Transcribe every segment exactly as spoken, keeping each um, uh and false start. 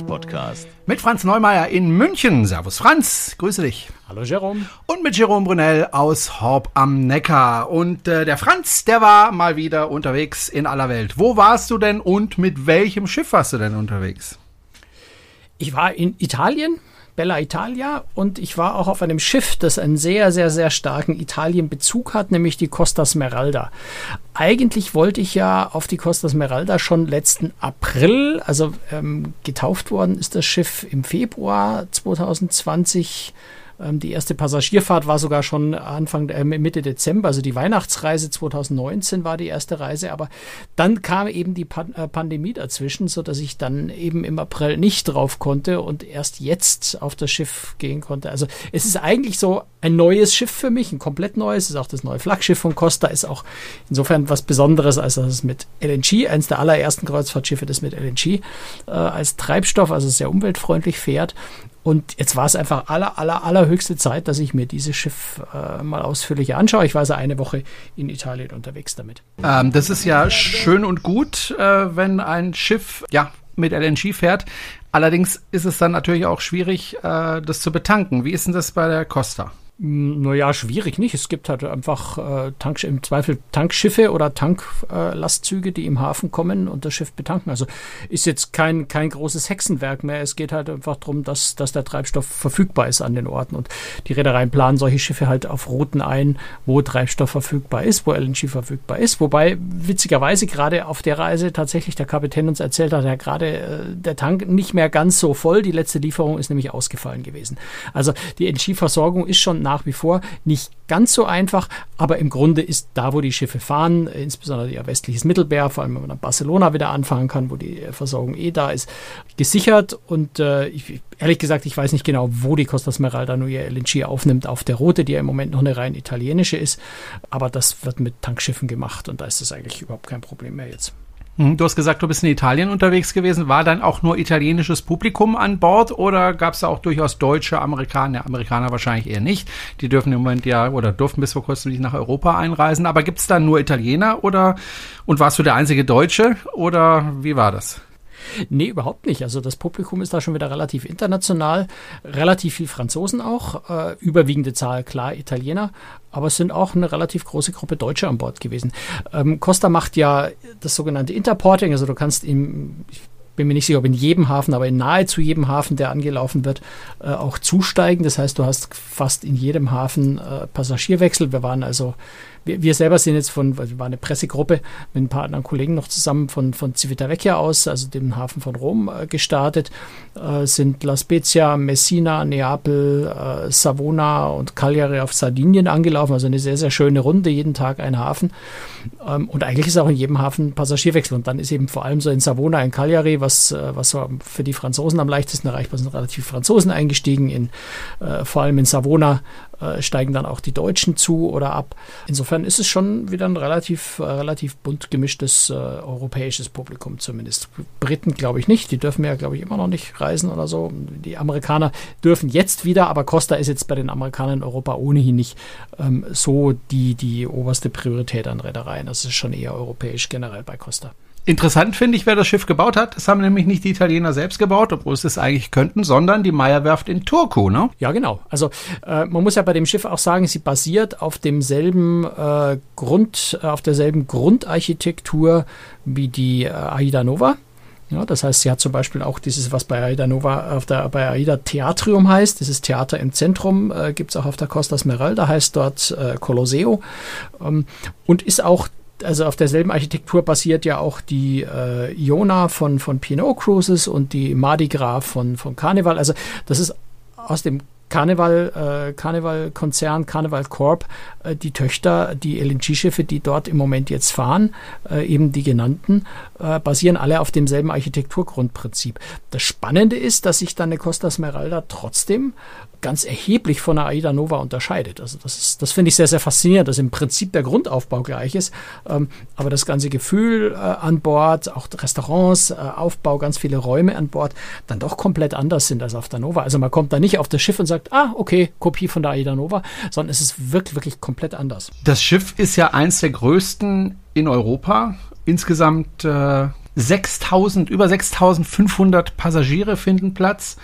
Podcast. Mit Franz Neumeier in München. Servus Franz, grüße dich. Hallo Jerome. Und mit Jerome Brunel aus Horb am Neckar. Und äh, der Franz, der war mal wieder unterwegs in aller Welt. Wo warst du denn und mit welchem Schiff warst du denn unterwegs? Ich war in Italien, Bella Italia, und ich war auch auf einem Schiff, das einen sehr, sehr, sehr starken Italien-Bezug hat, nämlich die Costa Smeralda. Eigentlich wollte ich ja auf die Costa Smeralda schon letzten April, also ähm, getauft worden ist das Schiff im Februar zwanzig zwanzig. Die erste Passagierfahrt war sogar schon Anfang äh, Mitte Dezember, also die Weihnachtsreise zwanzig neunzehn war die erste Reise, aber dann kam eben die Pan- äh, Pandemie dazwischen, so dass ich dann eben im April nicht drauf konnte und erst jetzt auf das Schiff gehen konnte. Also es ist eigentlich so ein neues Schiff für mich, ein komplett neues, es ist auch das neue Flaggschiff von Costa, ist auch insofern was Besonderes, als dass es mit L N G, eines der allerersten Kreuzfahrtschiffe, das mit L N G äh, als Treibstoff, also sehr umweltfreundlich fährt. Und jetzt war es einfach aller, aller, allerhöchste Zeit, dass ich mir dieses Schiff äh, mal ausführlicher anschaue. Ich war also eine Woche in Italien unterwegs damit. Ähm, das ist ja schön und gut, äh, wenn ein Schiff ja mit L N G fährt. Allerdings ist es dann natürlich auch schwierig, äh, das zu betanken. Wie ist denn das bei der Costa? Naja, schwierig nicht. Es gibt halt einfach äh, Tank, im Zweifel Tankschiffe oder Tanklastzüge, äh, die im Hafen kommen und das Schiff betanken. Also ist jetzt kein, kein großes Hexenwerk mehr. Es geht halt einfach darum, dass, dass der Treibstoff verfügbar ist an den Orten. Und die Reedereien planen solche Schiffe halt auf Routen ein, wo Treibstoff verfügbar ist, wo L N G verfügbar ist. Wobei witzigerweise gerade auf der Reise tatsächlich der Kapitän uns erzählt hat, ja gerade äh, der Tank nicht mehr ganz so voll. Die letzte Lieferung ist nämlich ausgefallen gewesen. Also die L N G-Versorgung ist schon nach wie vor nicht ganz so einfach, aber im Grunde ist da, wo die Schiffe fahren, insbesondere ihr westliches Mittelmeer, vor allem wenn man an Barcelona wieder anfangen kann, wo die Versorgung eh da ist, gesichert. Und äh, ich, ehrlich gesagt, ich weiß nicht genau, wo die Costa Smeralda nur ihr L N G aufnimmt auf der Route, die ja im Moment noch eine rein italienische ist, aber das wird mit Tankschiffen gemacht und da ist das eigentlich überhaupt kein Problem mehr jetzt. Du hast gesagt, du bist in Italien unterwegs gewesen. War dann auch nur italienisches Publikum an Bord oder gab es da auch durchaus deutsche Amerikaner? Ja, Amerikaner wahrscheinlich eher nicht. Die dürfen im Moment ja oder durften bis vor kurzem nicht nach Europa einreisen. Aber gibt es da nur Italiener oder und warst du der einzige Deutsche oder wie war das? Nee, überhaupt nicht. Also das Publikum ist da schon wieder relativ international, relativ viel Franzosen auch, äh, überwiegende Zahl klar Italiener, aber es sind auch eine relativ große Gruppe Deutsche an Bord gewesen. Ähm, Costa macht ja das sogenannte Interporting, also du kannst im, ich bin mir nicht sicher, ob in jedem Hafen, aber in nahezu jedem Hafen, der angelaufen wird, äh, auch zusteigen. Das heißt, du hast fast in jedem Hafen äh, Passagierwechsel. Wir waren also Wir, wir selber sind jetzt von, wir waren eine Pressegruppe mit ein paar anderen Kollegen noch zusammen von, von Civitavecchia aus, also dem Hafen von Rom, äh, gestartet, äh, sind La Spezia, Messina, Neapel, äh, Savona und Cagliari auf Sardinien angelaufen, also eine sehr, sehr schöne Runde, jeden Tag ein Hafen. Ähm, und eigentlich ist auch in jedem Hafen Passagierwechsel. Und dann ist eben vor allem so in Savona, in Cagliari, was, äh, was so für die Franzosen am leichtesten erreichbar sind, relativ Franzosen eingestiegen, in, äh, vor allem in Savona äh, steigen dann auch die Deutschen zu oder ab. Insofern ist es schon wieder ein relativ, äh, relativ bunt gemischtes äh, europäisches Publikum zumindest. Briten glaube ich nicht, die dürfen ja glaube ich immer noch nicht reisen oder so. Die Amerikaner dürfen jetzt wieder, aber Costa ist jetzt bei den Amerikanern in Europa ohnehin nicht ähm, so die, die oberste Priorität an Reedereien. Das ist schon eher europäisch generell bei Costa. Interessant finde ich, wer das Schiff gebaut hat. Das haben nämlich nicht die Italiener selbst gebaut, obwohl es das eigentlich könnten, sondern die Meyer-Werft in Turku, ne? Ja, genau. Also äh, man muss ja bei dem Schiff auch sagen, sie basiert auf demselben äh, Grund, äh, auf derselben Grundarchitektur wie die äh, Aida Nova. Ja, das heißt, sie hat zum Beispiel auch dieses, was bei Aida Nova auf der bei Aida Theatrium heißt, dieses Theater im Zentrum, äh, gibt es auch auf der Costa Smeralda, heißt dort äh, Colosseo, ähm, und ist auch, also auf derselben Architektur basiert ja auch die äh, Iona von, von P and O Cruises und die Mardi Gras von, von Carnival. Also das ist aus dem Carnival, äh, Carnival-Konzern, Carnival Corp, äh, die Töchter, die L N G-Schiffe, die dort im Moment jetzt fahren, äh, eben die genannten, äh, basieren alle auf demselben Architekturgrundprinzip. Das Spannende ist, dass sich dann eine Costa Smeralda trotzdem ganz erheblich von der Aida Nova unterscheidet. Also das ist, das finde ich sehr, sehr faszinierend, dass im Prinzip der Grundaufbau gleich ist, ähm, aber das ganze Gefühl äh, an Bord, auch Restaurants, äh, Aufbau, ganz viele Räume an Bord, dann doch komplett anders sind als auf der Nova. Also man kommt da nicht auf das Schiff und sagt, ah, okay, Kopie von der Aida Nova, sondern es ist wirklich, wirklich komplett anders. Das Schiff ist ja eins der größten in Europa. Insgesamt äh, sechstausend, über sechstausendfünfhundert Passagiere finden Platz.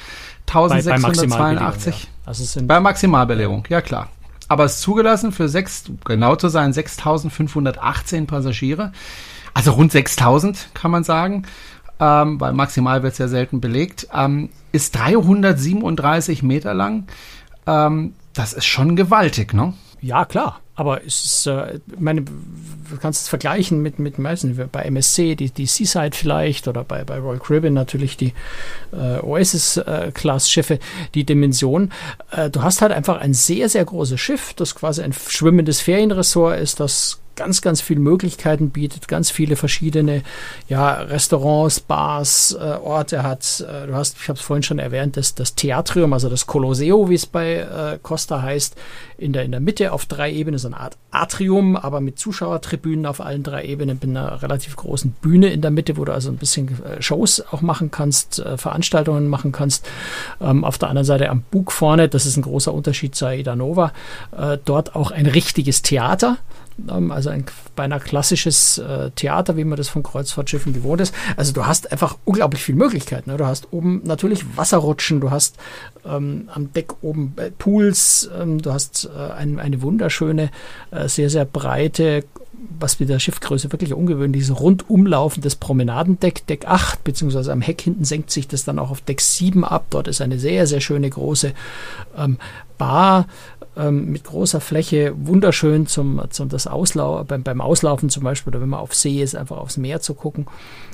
eintausendsechshundertzweiundachtzig. Ja. Also es sind, bei Maximalbelegung, ja klar. Aber es ist zugelassen für sechs, genau zu sein, sechstausendfünfhundertachtzehn Passagiere. Also rund sechstausend kann man sagen, ähm, weil maximal wird es ja selten belegt. Ähm, ist dreihundertsiebenunddreißig Meter lang. Ähm, das ist schon gewaltig, ne? Ja, klar. Aber es ist, äh, ich meine, du kannst es vergleichen mit, mit meisten, bei M S C, die, die Seaside vielleicht, oder bei, bei Royal Caribbean natürlich die äh, Oasis-Class-Schiffe, die Dimension. Äh, du hast halt einfach ein sehr, sehr großes Schiff, das quasi ein schwimmendes Ferienressort ist, das ganz, ganz viele Möglichkeiten bietet, ganz viele verschiedene ja, Restaurants, Bars, äh, Orte hat. Äh, du hast, ich habe es vorhin schon erwähnt, das, das Theatrium, also das Colosseo, wie es bei äh, Costa heißt, in der, in der Mitte auf drei Ebenen, so eine Art Atrium, aber mit Zuschauertribünen auf allen drei Ebenen, mit einer relativ großen Bühne in der Mitte, wo du also ein bisschen äh, Shows auch machen kannst, äh, Veranstaltungen machen kannst. Ähm, auf der anderen Seite am Bug vorne, das ist ein großer Unterschied zur Aida Nova, äh, dort auch ein richtiges Theater. Also ein beinahe klassisches äh, Theater, wie man das von Kreuzfahrtschiffen gewohnt ist. Also du hast einfach unglaublich viele Möglichkeiten. Ne? Du hast oben natürlich Wasserrutschen, du hast ähm, am Deck oben äh, Pools, ähm, du hast äh, ein, eine wunderschöne, äh, sehr, sehr breite, was mit der Schiffgröße wirklich ungewöhnlich ist, rundumlaufendes Promenadendeck, Deck acht, beziehungsweise am Heck hinten senkt sich das dann auch auf Deck sieben ab. Dort ist eine sehr, sehr schöne große ähm, Bar, mit großer Fläche, wunderschön zum, zum das Auslau beim, beim Auslaufen zum Beispiel, oder wenn man auf See ist, einfach aufs Meer zu gucken.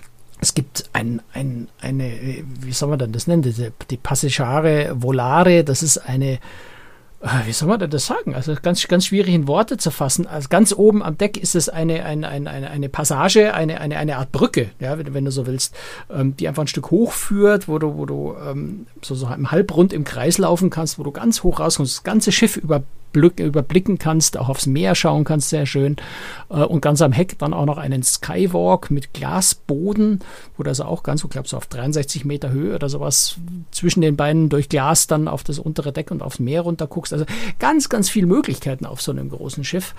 Es gibt ein, ein, eine, wie soll man denn das nennen, die, die Passeggiare Volare, das ist eine, wie soll man denn das sagen? Also ganz, ganz schwierig in Worte zu fassen. Also ganz oben am Deck ist es eine, eine, eine, eine Passage, eine, eine, eine Art Brücke, ja, wenn, wenn du so willst, ähm, die einfach ein Stück hochführt, wo du, wo du ähm, so, so im Halbrund im Kreis laufen kannst, wo du ganz hoch rauskommst, das ganze Schiff über überblicken kannst, auch aufs Meer schauen kannst, sehr schön. Und ganz am Heck dann auch noch einen Skywalk mit Glasboden, wo du also auch ganz, ich glaube so auf dreiundsechzig Meter Höhe oder sowas zwischen den Beinen durch Glas dann auf das untere Deck und aufs Meer runter guckst. Also ganz, ganz viele Möglichkeiten auf so einem großen Schiff.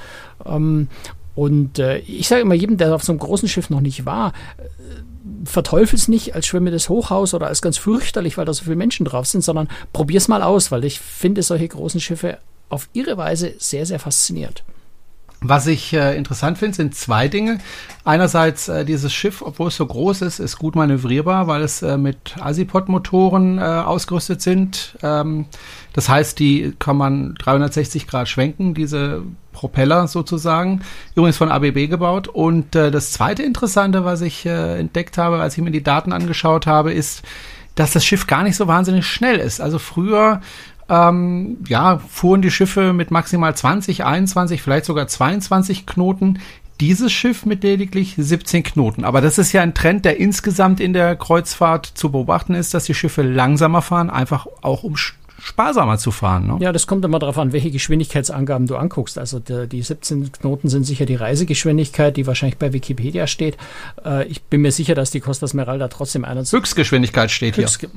Und ich sage immer jedem, der auf so einem großen Schiff noch nicht war, verteufel es nicht als schwimmendes Hochhaus oder als ganz fürchterlich, weil da so viele Menschen drauf sind, sondern probier es mal aus, weil ich finde solche großen Schiffe auf ihre Weise sehr, sehr faszinierend. Was ich äh, interessant finde, sind zwei Dinge. Einerseits äh, dieses Schiff, obwohl es so groß ist, ist gut manövrierbar, weil es äh, mit Azipod-Motoren äh, ausgerüstet sind. Ähm, das heißt, die kann man dreihundertsechzig Grad schwenken, diese Propeller sozusagen. Übrigens von A B B gebaut. Und äh, das zweite Interessante, was ich äh, entdeckt habe, als ich mir die Daten angeschaut habe, ist, dass das Schiff gar nicht so wahnsinnig schnell ist. Also früher Ähm, ja, fuhren die Schiffe mit maximal zwanzig, einundzwanzig, vielleicht sogar zweiundzwanzig Knoten. Dieses Schiff mit lediglich siebzehn Knoten. Aber das ist ja ein Trend, der insgesamt in der Kreuzfahrt zu beobachten ist, dass die Schiffe langsamer fahren, einfach auch um sparsamer zu fahren. Ne? Ja, das kommt immer darauf an, welche Geschwindigkeitsangaben du anguckst. Also die, die siebzehn Knoten sind sicher die Reisegeschwindigkeit, die wahrscheinlich bei Wikipedia steht. Äh, ich bin mir sicher, dass die Costa Smeralda trotzdem einundzwanzig Höchstgeschwindigkeit steht hier. Höchstge-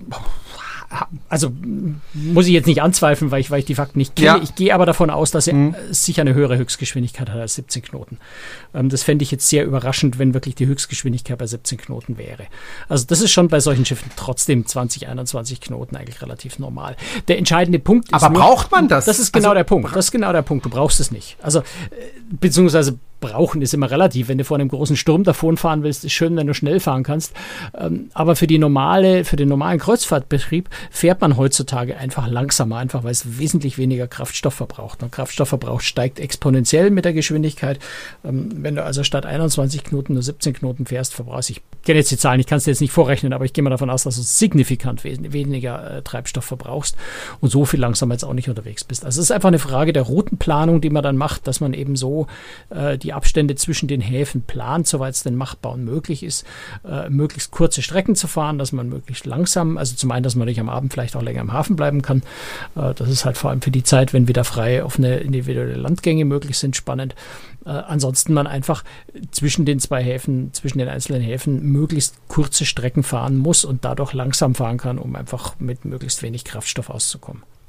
Also muss ich jetzt nicht anzweifeln, weil ich, weil ich die Fakten nicht kenne. Ja. Ich gehe aber davon aus, dass er mhm. sicher eine höhere Höchstgeschwindigkeit hat als siebzehn Knoten. Ähm, das fände ich jetzt sehr überraschend, wenn wirklich die Höchstgeschwindigkeit bei siebzehn Knoten wäre. Also das ist schon bei solchen Schiffen trotzdem zwanzig, einundzwanzig Knoten eigentlich relativ normal. Der entscheidende Punkt ist Aber nur, braucht man das? Das ist genau also, der Punkt. Das ist genau der Punkt. Du brauchst es nicht. Also äh, beziehungsweise brauchen ist immer relativ. Wenn du vor einem großen Sturm davonfahren willst, ist schön, wenn du schnell fahren kannst. Ähm, aber für die normale, für den normalen Kreuzfahrtbetrieb fährt man heutzutage einfach langsamer, einfach weil es wesentlich weniger Kraftstoff verbraucht. Und Kraftstoffverbrauch steigt exponentiell mit der Geschwindigkeit. Ähm, wenn du also statt einundzwanzig Knoten nur siebzehn Knoten fährst, verbrauchst ich kenne jetzt die Zahlen, ich kann es dir jetzt nicht vorrechnen, aber ich gehe mal davon aus, dass du signifikant we- weniger äh, Treibstoff verbrauchst und so viel langsamer jetzt auch nicht unterwegs bist. Also es ist einfach eine Frage der Routenplanung, die man dann macht, dass man eben so äh, die Abstände zwischen den Häfen plant, soweit es denn machbar und möglich ist, äh, möglichst kurze Strecken zu fahren, dass man möglichst langsam, also zum einen, dass man nicht am Abend vielleicht auch länger im Hafen bleiben kann. Äh, das ist halt vor allem für die Zeit, wenn wieder frei offene individuelle Landgänge möglich sind, spannend. Äh, ansonsten man einfach zwischen den zwei Häfen, zwischen den einzelnen Häfen möglichst kurze Strecken fahren muss und dadurch langsam fahren kann, um einfach mit möglichst wenig Kraftstoff auszukommen.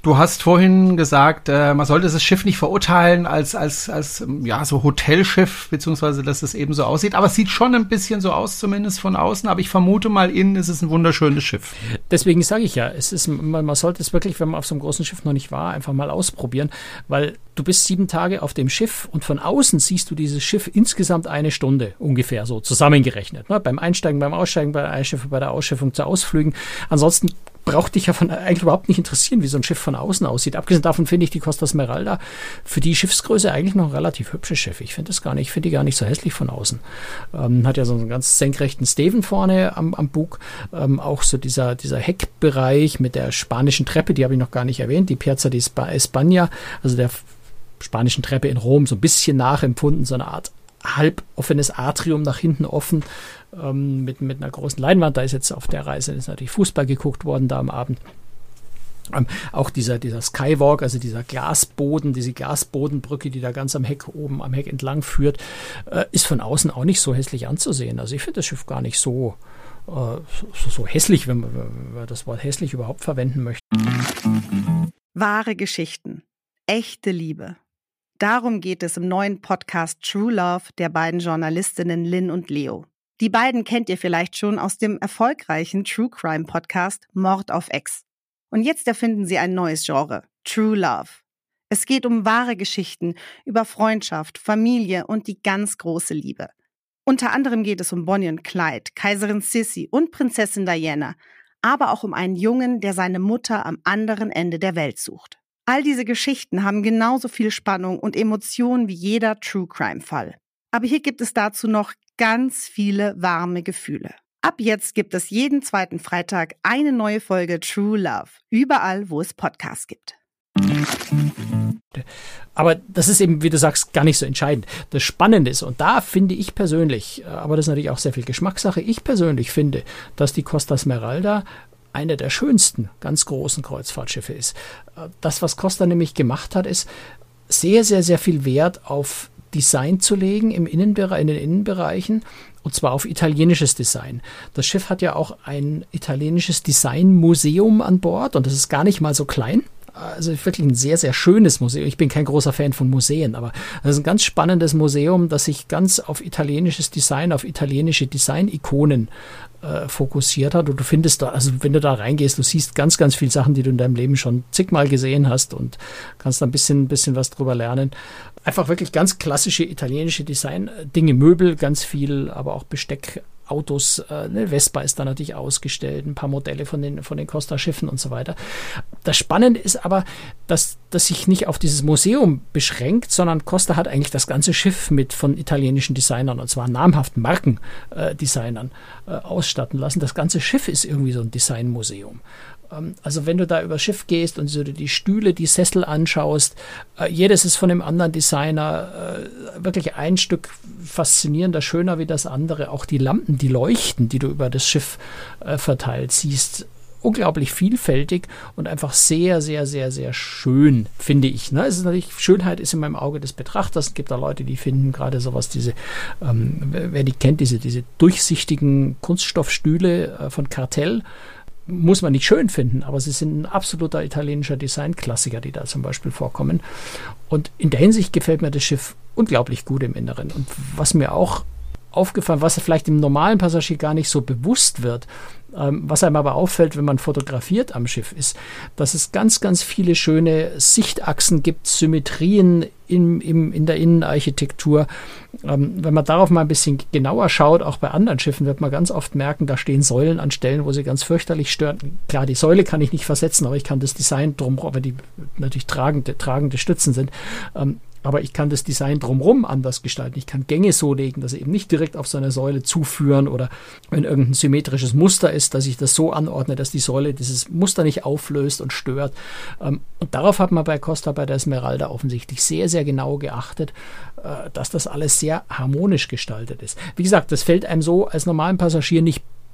Du hast vorhin gesagt, äh, man sollte das Schiff nicht verurteilen als als als ja so Hotelschiff, beziehungsweise dass es eben so aussieht. Aber es sieht schon ein bisschen so aus, zumindest von außen. Aber ich vermute mal, innen ist es ein wunderschönes Schiff. Deswegen sage ich ja, es ist man, man sollte es wirklich, wenn man auf so einem großen Schiff noch nicht war, einfach mal ausprobieren, weil du bist sieben Tage auf dem Schiff und von außen siehst du dieses Schiff insgesamt eine Stunde ungefähr so zusammengerechnet. Ne? Beim Einsteigen, beim Aussteigen, bei der Einschiffung, bei der Ausschiffung, zu Ausflügen. Ansonsten braucht dich ja von, eigentlich überhaupt nicht interessieren, wie so ein Schiff von außen aussieht. Abgesehen davon finde ich die Costa Smeralda für die Schiffsgröße eigentlich noch ein relativ hübsches Schiff. Ich finde das gar nicht, ich finde die gar nicht so hässlich von außen. Ähm, hat ja so einen ganz senkrechten Steven vorne am, am Bug. Ähm, auch so dieser, dieser Heckbereich mit der spanischen Treppe, die habe ich noch gar nicht erwähnt, die Piazza di España, also der spanischen Treppe in Rom, so ein bisschen nachempfunden, so eine Art halb offenes Atrium nach hinten offen, ähm, mit, mit einer großen Leinwand. Da ist jetzt auf der Reise ist natürlich Fußball geguckt worden da am Abend. Ähm, auch dieser, dieser Skywalk, also dieser Glasboden, diese Glasbodenbrücke, die da ganz am Heck oben am Heck entlang führt, äh, ist von außen auch nicht so hässlich anzusehen. Also ich finde das Schiff gar nicht so, äh, so, so hässlich, wenn man, wenn man das Wort hässlich überhaupt verwenden möchte. Wahre Geschichten, echte Liebe. Darum geht es im neuen Podcast True Love der beiden Journalistinnen Lynn und Leo. Die beiden kennt ihr vielleicht schon aus dem erfolgreichen True Crime Podcast Mord auf Ex. Und jetzt erfinden sie ein neues Genre, True Love. Es geht um wahre Geschichten über Freundschaft, Familie und die ganz große Liebe. Unter anderem geht es um Bonnie und Clyde, Kaiserin Sissi und Prinzessin Diana, aber auch um einen Jungen, der seine Mutter am anderen Ende der Welt sucht. All diese Geschichten haben genauso viel Spannung und Emotionen wie jeder True-Crime-Fall. Aber hier gibt es dazu noch ganz viele warme Gefühle. Ab jetzt gibt es jeden zweiten Freitag eine neue Folge True Love, überall, wo es Podcasts gibt. Aber das ist eben, wie du sagst, gar nicht so entscheidend. Das Spannende ist, und da finde ich persönlich, aber das ist natürlich auch sehr viel Geschmackssache, ich persönlich finde, dass die Costa Smeralda eine der schönsten, ganz großen Kreuzfahrtschiffe ist. Das, was Costa nämlich gemacht hat, ist sehr, sehr, sehr viel Wert auf Design zu legen im Innenbereich, in den Innenbereichen, und zwar auf italienisches Design. Das Schiff hat ja auch ein italienisches Designmuseum an Bord und das ist gar nicht mal so klein. Also wirklich ein sehr, sehr schönes Museum. Ich bin kein großer Fan von Museen, aber das ist ein ganz spannendes Museum, das sich ganz auf italienisches Design, auf italienische Design-Ikonen äh, fokussiert hat. Und du findest da, also wenn du da reingehst, du siehst ganz, ganz viele Sachen, die du in deinem Leben schon zigmal gesehen hast und kannst da ein bisschen, ein bisschen was drüber lernen. Einfach wirklich ganz klassische italienische Design-Dinge, Möbel, ganz viel, aber auch Besteck, Autos, äh, ne, Vespa ist da natürlich ausgestellt, ein paar Modelle von den, von den Costa-Schiffen und so weiter. Das Spannende ist aber, dass das sich nicht auf dieses Museum beschränkt, sondern Costa hat eigentlich das ganze Schiff mit von italienischen Designern, und zwar namhaften Markendesignern, äh, äh, ausstatten lassen. Das ganze Schiff ist irgendwie so ein Designmuseum. Also wenn du da übers Schiff gehst und so die Stühle, die Sessel anschaust, äh, jedes ist von einem anderen Designer, äh, wirklich ein Stück faszinierender, schöner wie das andere. Auch die Lampen, die leuchten, die du über das Schiff äh, verteilt siehst, unglaublich vielfältig und einfach sehr, sehr, sehr, sehr schön, finde ich. Ne? Es ist natürlich, Schönheit ist in meinem Auge des Betrachters. Es gibt da Leute, die finden gerade sowas, diese, ähm, wer die kennt, diese, diese durchsichtigen Kunststoffstühle äh, von Cartel, muss man nicht schön finden, aber sie sind ein absoluter italienischer Designklassiker, die da zum Beispiel vorkommen. Und in der Hinsicht gefällt mir das Schiff unglaublich gut im Inneren. Und was mir auch aufgefallen, was vielleicht dem normalen Passagier gar nicht so bewusst wird, ähm, was einem aber auffällt, wenn man fotografiert am Schiff, ist, dass es ganz, ganz viele schöne Sichtachsen gibt, Symmetrien in, im, in der Innenarchitektur. Ähm, wenn man darauf mal ein bisschen genauer schaut, auch bei anderen Schiffen, wird man ganz oft merken, da stehen Säulen an Stellen, wo sie ganz fürchterlich stören. Klar, die Säule kann ich nicht versetzen, aber ich kann das Design drumherum, weil die natürlich tragende, tragende Stützen sind, ähm, aber ich kann das Design drumherum anders gestalten. Ich kann Gänge so legen, dass sie eben nicht direkt auf so eine Säule zuführen, oder wenn irgendein symmetrisches Muster ist, dass ich das so anordne, dass die Säule dieses Muster nicht auflöst und stört. Und darauf hat man bei Costa, bei der Smeralda offensichtlich sehr, sehr genau geachtet, dass das alles sehr harmonisch gestaltet ist. Wie gesagt, das fällt einem so als normalen Passagier nicht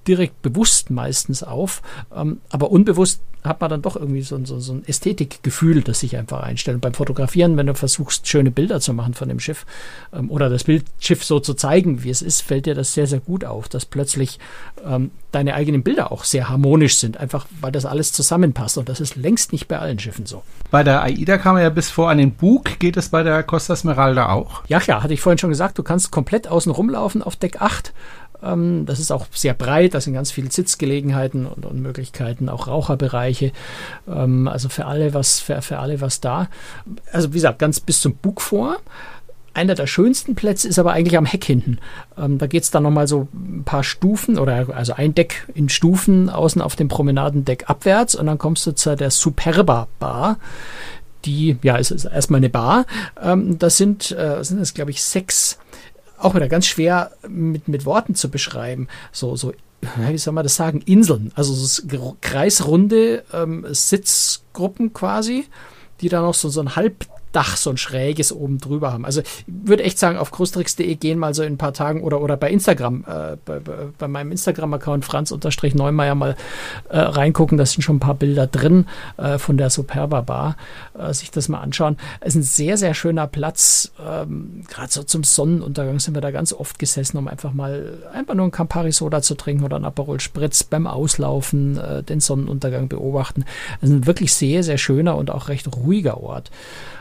direkt bewusst meistens auf, ähm, aber unbewusst hat man dann doch irgendwie so, so, so ein Ästhetikgefühl, das sich einfach einstellt. Und beim Fotografieren, wenn du versuchst, schöne Bilder zu machen von dem Schiff ähm, oder das Bildschiff so zu zeigen, wie es ist, fällt dir das sehr, sehr gut auf, dass plötzlich ähm, deine eigenen Bilder auch sehr harmonisch sind, einfach weil das alles zusammenpasst. Und das ist längst nicht bei allen Schiffen so. Bei der AIDA kam man ja bis vor an den Bug. Geht es bei der Costa Smeralda auch? Ja, ja, hatte ich vorhin schon gesagt, du kannst komplett außen rumlaufen auf Deck acht. Das ist auch sehr breit, da sind ganz viele Sitzgelegenheiten und, und Möglichkeiten, auch Raucherbereiche, also für alle was, für, für alle was da. Also wie gesagt, ganz bis zum Bug vor. Einer der schönsten Plätze ist aber eigentlich am Heck hinten. Da geht es dann nochmal so ein paar Stufen oder also ein Deck in Stufen außen auf dem Promenadendeck abwärts und dann kommst du zu der Superba Bar. Die, ja, es ist erstmal eine Bar. Das sind, sind das glaube ich sechs, auch wieder ganz schwer mit, mit Worten zu beschreiben, so, so, wie soll man das sagen, Inseln, also so kreisrunde ähm, Sitzgruppen quasi, die dann noch so, so ein Halbdach, so ein schräges oben drüber haben. Also ich würde echt sagen, auf cruistricks punkt de gehen mal so in ein paar Tagen oder, oder bei Instagram, äh, bei, bei, bei meinem Instagram-Account Franz-Neumeier mal äh, reingucken, da sind schon ein paar Bilder drin äh, von der Superba Bar, äh, sich das mal anschauen. Es ist ein sehr, sehr schöner Platz, ähm, gerade so zum Sonnenuntergang sind wir da ganz oft gesessen, um einfach mal einfach nur ein Campari Soda zu trinken oder ein Aperol Spritz beim Auslaufen, äh, den Sonnenuntergang beobachten. Es ist ein wirklich sehr, sehr schöner und auch recht ruhiger Ort.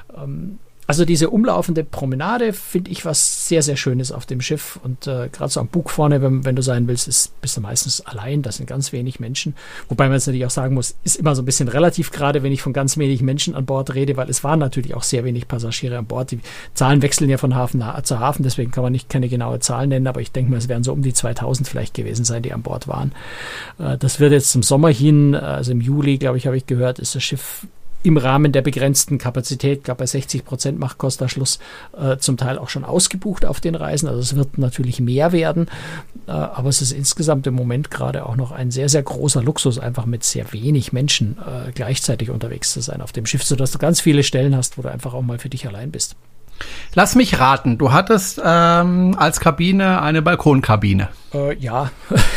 Also diese umlaufende Promenade finde ich was sehr, sehr Schönes auf dem Schiff und äh, gerade so am Bug vorne, wenn, wenn du sein willst, ist, bist du meistens allein, das sind ganz wenig Menschen, wobei man jetzt natürlich auch sagen muss, ist immer so ein bisschen relativ, gerade wenn ich von ganz wenig Menschen an Bord rede, weil es waren natürlich auch sehr wenig Passagiere an Bord, die Zahlen wechseln ja von Hafen zu Hafen, deswegen kann man nicht keine genaue Zahl nennen, aber ich denke mal, es werden so um die zweitausend vielleicht gewesen sein, die an Bord waren. Äh, das wird jetzt zum Sommer hin, also im Juli, glaube ich, habe ich gehört, ist das Schiff im Rahmen der begrenzten Kapazität, ich glaube bei sechzig Prozent macht Costa Schluss, äh, zum Teil auch schon ausgebucht auf den Reisen. Also es wird natürlich mehr werden, äh, aber es ist insgesamt im Moment gerade auch noch ein sehr, sehr großer Luxus, einfach mit sehr wenig Menschen äh, gleichzeitig unterwegs zu sein auf dem Schiff, sodass du ganz viele Stellen hast, wo du einfach auch mal für dich allein bist. Lass mich raten, du hattest ähm, als Kabine eine Balkonkabine. Äh, ja.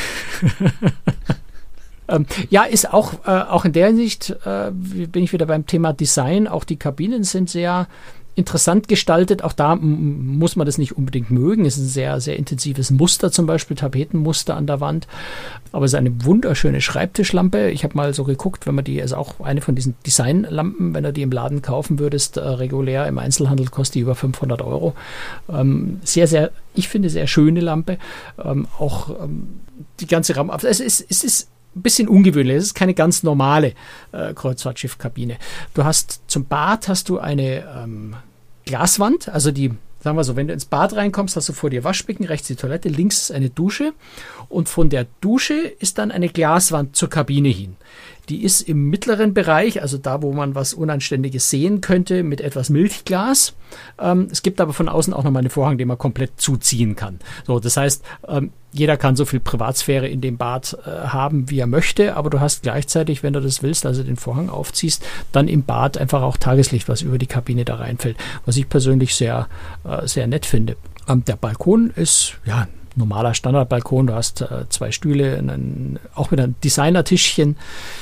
Ähm, ja, ist auch, äh, auch in der Hinsicht, äh, bin ich wieder beim Thema Design, auch die Kabinen sind sehr interessant gestaltet, auch da m- muss man das nicht unbedingt mögen, es ist ein sehr, sehr intensives Muster, zum Beispiel Tapetenmuster an der Wand, aber es ist eine wunderschöne Schreibtischlampe, ich habe mal so geguckt, wenn man die, also auch eine von diesen Designlampen, wenn du die im Laden kaufen würdest, äh, regulär im Einzelhandel kostet die über fünfhundert Euro, ähm, sehr, sehr, ich finde sehr schöne Lampe, ähm, auch ähm, die ganze Raum, es ist, es ist ein bisschen ungewöhnlich. Es ist keine ganz normale äh, Kreuzfahrtschiffkabine. Du hast zum Bad hast du eine ähm, Glaswand, also die, sagen wir so, wenn du ins Bad reinkommst, hast du vor dir Waschbecken, rechts die Toilette, links ist eine Dusche und von der Dusche ist dann eine Glaswand zur Kabine hin. Die ist im mittleren Bereich, also da, wo man was Unanständiges sehen könnte, mit etwas Milchglas. Ähm, es gibt aber von außen auch nochmal einen Vorhang, den man komplett zuziehen kann. So, das heißt, ähm, jeder kann so viel Privatsphäre in dem Bad äh, haben, wie er möchte, aber du hast gleichzeitig, wenn du das willst, also den Vorhang aufziehst, dann im Bad einfach auch Tageslicht, was über die Kabine da reinfällt, was ich persönlich sehr, äh, sehr nett finde. Ähm, der Balkon ist, ja, normaler Standardbalkon, du hast äh, zwei Stühle, einen, auch mit einem Designertischchen.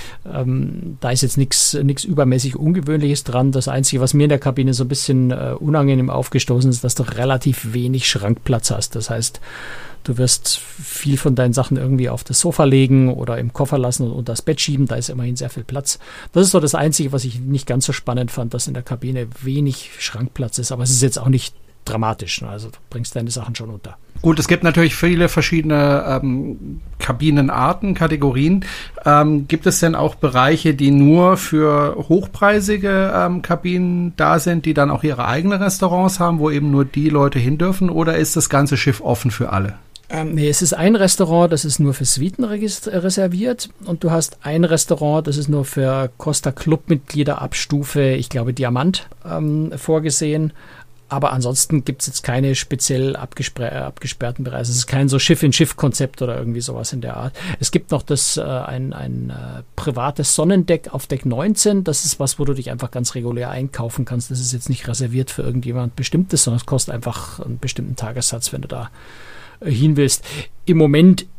Ähm, da ist jetzt nichts nichts übermäßig Ungewöhnliches dran. Das Einzige, was mir in der Kabine so ein bisschen äh, unangenehm aufgestoßen ist, dass du relativ wenig Schrankplatz hast. Das heißt, du wirst viel von deinen Sachen irgendwie auf das Sofa legen oder im Koffer lassen und unter das Bett schieben. Da ist immerhin sehr viel Platz. Das ist so das Einzige, was ich nicht ganz so spannend fand, dass in der Kabine wenig Schrankplatz ist. Aber es ist jetzt auch nicht dramatisch. Also du bringst deine Sachen schon unter. Gut, es gibt natürlich viele verschiedene ähm, Kabinenarten, Kategorien. Ähm, gibt es denn auch Bereiche, die nur für hochpreisige ähm, Kabinen da sind, die dann auch ihre eigenen Restaurants haben, wo eben nur die Leute hin dürfen? Oder ist das ganze Schiff offen für alle? Ähm, nee, es ist ein Restaurant, das ist nur für Suiten reserviert und du hast ein Restaurant, das ist nur für Costa Club-Mitglieder ab Stufe, ich glaube, Diamant ähm, vorgesehen. Aber ansonsten gibt es jetzt keine speziell abgesper- abgesperrten Bereiche. Es ist kein so Schiff-in-Schiff-Konzept oder irgendwie sowas in der Art. Es gibt noch das äh, ein, ein äh, privates Sonnendeck auf Deck neunzehn. Das ist was, wo du dich einfach ganz regulär einkaufen kannst. Das ist jetzt nicht reserviert für irgendjemand Bestimmtes, sondern es kostet einfach einen bestimmten Tagessatz, wenn du da äh, hin willst. Im Moment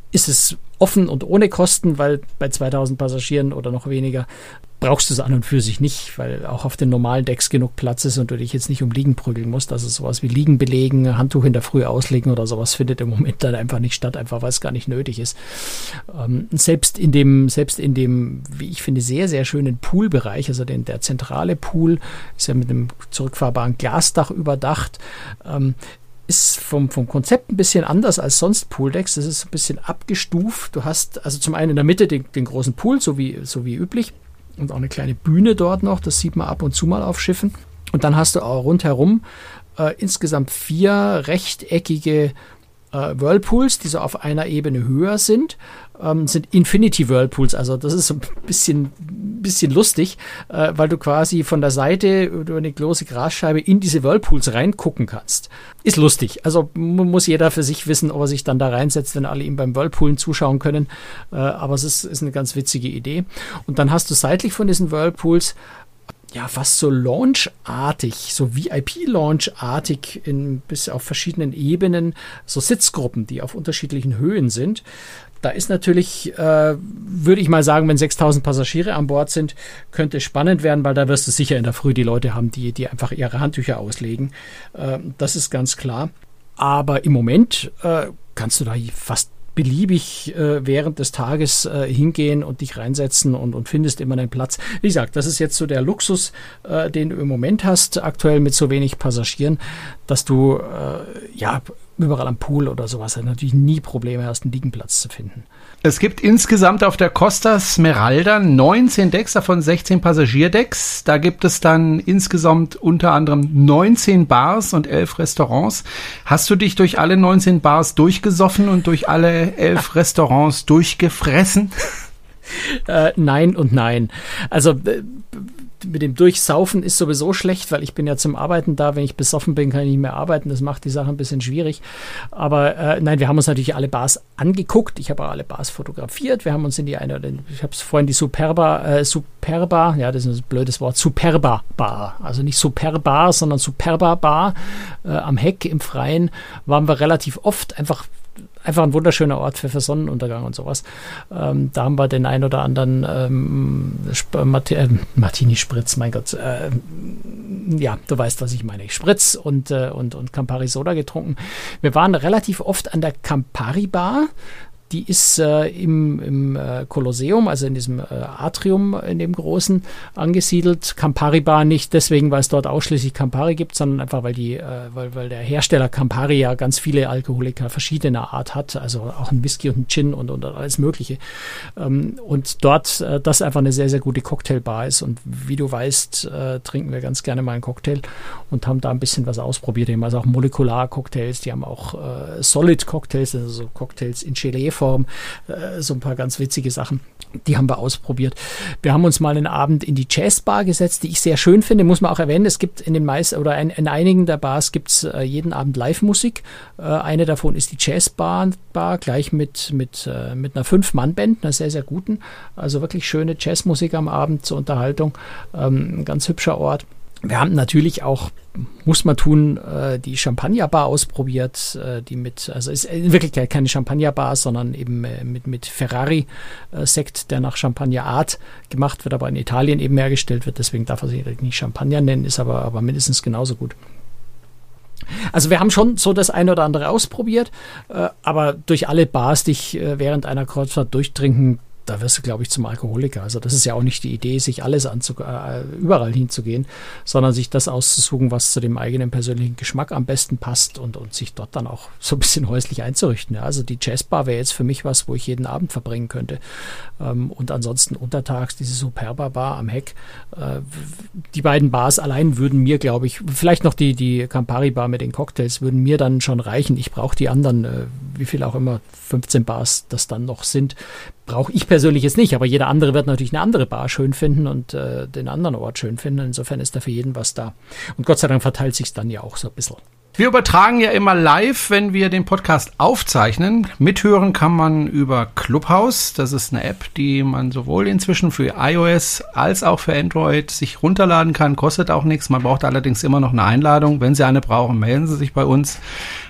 ist es offen und ohne Kosten, weil bei zweitausend Passagieren oder noch weniger brauchst du es an und für sich nicht, weil auch auf den normalen Decks genug Platz ist und du dich jetzt nicht um Liegen prügeln musst. Also sowas wie Liegen belegen, Handtuch in der Früh auslegen oder sowas findet im Moment dann einfach nicht statt, einfach weil es gar nicht nötig ist. Ähm, selbst in dem, selbst in dem, wie ich finde, sehr, sehr schönen Poolbereich, also den, der zentrale Pool ist ja mit einem zurückfahrbaren Glasdach überdacht, ähm, ist vom, vom Konzept ein bisschen anders als sonst Pooldecks. Das ist ein bisschen abgestuft. Du hast also zum einen in der Mitte den, den großen Pool, so wie, so wie üblich. Und auch eine kleine Bühne dort noch, das sieht man ab und zu mal auf Schiffen. Und dann hast du auch rundherum äh, insgesamt vier rechteckige äh, Whirlpools, die so auf einer Ebene höher sind, ähm, sind Infinity Whirlpools. Also das ist so ein bisschen, bisschen lustig, äh, weil du quasi von der Seite über eine große Grasscheibe in diese Whirlpools reingucken kannst. Ist lustig. Also muss jeder für sich wissen, ob er sich dann da reinsetzt, wenn alle ihm beim Whirlpoolen zuschauen können. Äh, aber es ist, ist eine ganz witzige Idee. Und dann hast du seitlich von diesen Whirlpools ja, fast so Launch-artig, so V I P-Launch-artig in, bis auf verschiedenen Ebenen, so Sitzgruppen, die auf unterschiedlichen Höhen sind. Da ist natürlich, äh, würde ich mal sagen, wenn sechstausend Passagiere an Bord sind, könnte es spannend werden, weil da wirst du sicher in der Früh die Leute haben, die, die einfach ihre Handtücher auslegen. Äh, das ist ganz klar. Aber im Moment äh, kannst du da fast beliebig äh, während des Tages äh, hingehen und dich reinsetzen und, und findest immer einen Platz. Wie gesagt, das ist jetzt so der Luxus, äh, den du im Moment hast, aktuell mit so wenig Passagieren, dass du äh, ja überall am Pool oder sowas halt natürlich nie Probleme hast, einen Liegenplatz zu finden. Es gibt insgesamt auf der Costa Smeralda neunzehn Decks, davon sechzehn Passagierdecks. Da gibt es dann insgesamt unter anderem neunzehn Bars und elf Restaurants. Hast du dich durch alle neunzehn Bars durchgesoffen und durch alle elf Restaurants durchgefressen? Äh, nein und nein. Also äh, mit dem Durchsaufen ist sowieso schlecht, weil ich bin ja zum Arbeiten da. Wenn ich besoffen bin, kann ich nicht mehr arbeiten. Das macht die Sache ein bisschen schwierig. Aber äh, nein, wir haben uns natürlich alle Bars angeguckt. Ich habe auch alle Bars fotografiert. Wir haben uns in die eine, ich habe es vorhin die Superba, äh, Superba, ja, das ist ein blödes Wort, Superba Bar. Also nicht Superbar, sondern Superba Bar äh, am Heck im Freien waren wir relativ oft. Einfach Einfach ein wunderschöner Ort für, für Sonnenuntergang und sowas. Ähm, da haben wir den ein oder anderen ähm, Sp- Mart- äh, Martini-Spritz, mein Gott. Äh, ja, du weißt, was ich meine. Spritz und, äh, und, und Campari Soda getrunken. Wir waren relativ oft an der Campari Bar. Die ist äh, im, im äh, Kolosseum, also in diesem äh, Atrium, in dem großen, angesiedelt. Campari Bar nicht deswegen, weil es dort ausschließlich Campari gibt, sondern einfach, weil die, äh, weil, weil der Hersteller Campari ja ganz viele Alkoholiker verschiedener Art hat, also auch ein Whisky und ein Gin und, und alles Mögliche. Ähm, und dort äh, das einfach eine sehr, sehr gute Cocktailbar ist. Und wie du weißt, äh, trinken wir ganz gerne mal einen Cocktail und haben da ein bisschen was ausprobiert. Die haben also auch Molekular-Cocktails, die haben auch äh, Solid-Cocktails, also so Cocktails in Gelee Form, äh, so ein paar ganz witzige Sachen. Die haben wir ausprobiert. Wir haben uns mal einen Abend in die Jazzbar gesetzt, die ich sehr schön finde, muss man auch erwähnen. Es gibt in den meisten oder in, in einigen der Bars gibt es äh, jeden Abend Live-Musik. Äh, eine davon ist die Jazzbar, Bar, gleich mit, mit, äh, mit einer Fünf-Mann-Band, einer sehr, sehr guten. Also wirklich schöne Jazzmusik am Abend zur Unterhaltung. Ähm, ein ganz hübscher Ort. Wir haben natürlich auch, muss man tun, äh, die Champagnerbar ausprobiert, äh, die mit, also ist in Wirklichkeit keine Champagnerbar, sondern eben äh, mit, mit Ferrari-Sekt, äh, der nach Champagnerart gemacht wird, aber in Italien eben hergestellt wird. Deswegen darf er sich nicht Champagner nennen, ist aber, aber mindestens genauso gut. Also wir haben schon so das eine oder andere ausprobiert, äh, aber durch alle Bars, die ich äh, während einer Kreuzfahrt durchtrinken, da wirst du, glaube ich, zum Alkoholiker. Also das ist ja auch nicht die Idee, sich alles anzu äh, überall hinzugehen, sondern sich das auszusuchen, was zu dem eigenen persönlichen Geschmack am besten passt und, und sich dort dann auch so ein bisschen häuslich einzurichten. Ja, also die Jazzbar wäre jetzt für mich was, wo ich jeden Abend verbringen könnte. Ähm, und ansonsten untertags diese Superba Bar am Heck. Äh, die beiden Bars allein würden mir, glaube ich, vielleicht noch die, die Campari Bar mit den Cocktails, würden mir dann schon reichen. Ich brauche die anderen, äh, wie viel auch immer, fünfzehn Bars das dann noch sind, brauche ich persönlich jetzt nicht, aber jeder andere wird natürlich eine andere Bar schön finden und äh, den anderen Ort schön finden. Insofern ist da für jeden was da. Und Gott sei Dank verteilt sich dann ja auch so ein bisschen. Wir übertragen ja immer live, wenn wir den Podcast aufzeichnen. Mithören kann man über Clubhouse. Das ist eine App, die man sowohl inzwischen für iOS als auch für Android sich runterladen kann. Kostet auch nichts. Man braucht allerdings immer noch eine Einladung. Wenn Sie eine brauchen, melden Sie sich bei uns.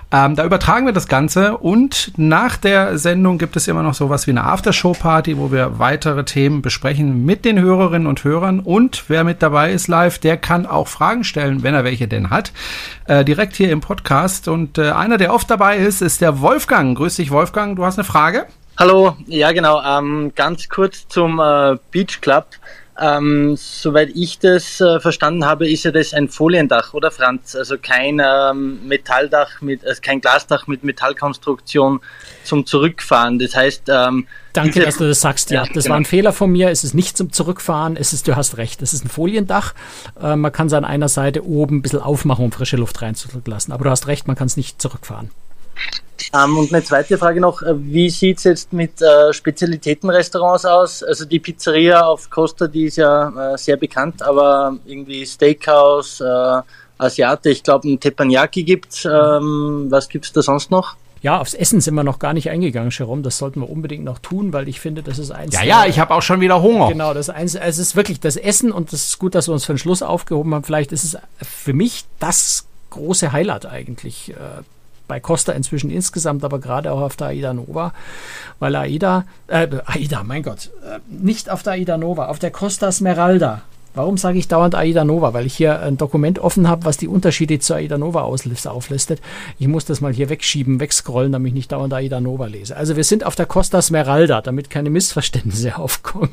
Ähm, da übertragen wir das Ganze und nach der Sendung gibt es immer noch sowas wie eine Aftershow-Party, wo wir weitere Themen besprechen mit den Hörerinnen und Hörern. Und wer mit dabei ist live, der kann auch Fragen stellen, wenn er welche denn hat, äh, direkt hier im Podcast. Und äh, einer, der oft dabei ist, ist der Wolfgang. Grüß dich, Wolfgang, du hast eine Frage? Hallo, ja genau, ähm, ganz kurz zum äh, Beach Club. Ähm, soweit ich das äh, verstanden habe, ist ja das ein Foliendach, oder Franz? Also kein ähm, Metalldach mit, also kein Glasdach mit Metallkonstruktion zum Zurückfahren. Das heißt, ähm, danke, dass du das sagst. Ja, ja das genau. war ein Fehler von mir. Es ist nicht zum Zurückfahren. Es ist, du hast recht. Es ist ein Foliendach. Äh, man kann es an einer Seite oben ein bisschen aufmachen, um frische Luft reinzulassen. Aber du hast recht, man kann es nicht zurückfahren. Um, und eine zweite Frage noch, wie sieht es jetzt mit äh, Spezialitätenrestaurants aus? Also die Pizzeria auf Costa, die ist ja äh, sehr bekannt, aber irgendwie Steakhouse, äh, Asiate, ich glaube ein Teppanyaki gibt's. Ähm, was gibt's da sonst noch? Ja, aufs Essen sind wir noch gar nicht eingegangen, Jerome. Das sollten wir unbedingt noch tun, weil ich finde, das ist eins. Ja, ja, ich habe auch schon wieder Hunger. Genau, das ist eins. Es ist wirklich das Essen und das ist gut, dass wir uns für den Schluss aufgehoben haben. Vielleicht ist es für mich das große Highlight eigentlich. Äh, bei Costa inzwischen insgesamt, aber gerade auch auf der Aida Nova, weil Aida, äh, Aida, mein Gott, äh, nicht auf der Aida Nova, auf der Costa Smeralda. Warum sage ich dauernd Aida Nova? Weil ich hier ein Dokument offen habe, was die Unterschiede zur Aida Nova auflistet. Ich muss das mal hier wegschieben, wegscrollen, damit ich nicht dauernd Aida Nova lese. Also wir sind auf der Costa Smeralda, damit keine Missverständnisse aufkommen.